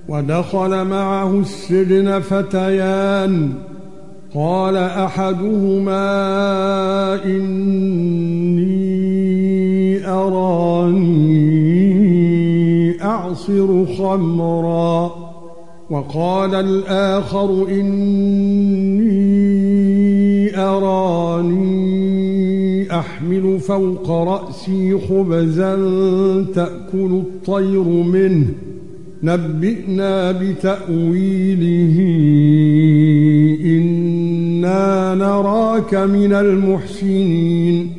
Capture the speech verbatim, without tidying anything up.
ودخل معه السجن فتيان قال أحدهما إني أراني أعصر خمرا وقال الآخر إني أراني أحمل فوق رأسي خبزا تأكل الطير منه نبئنا بتأويله إنا نراك من المحسنين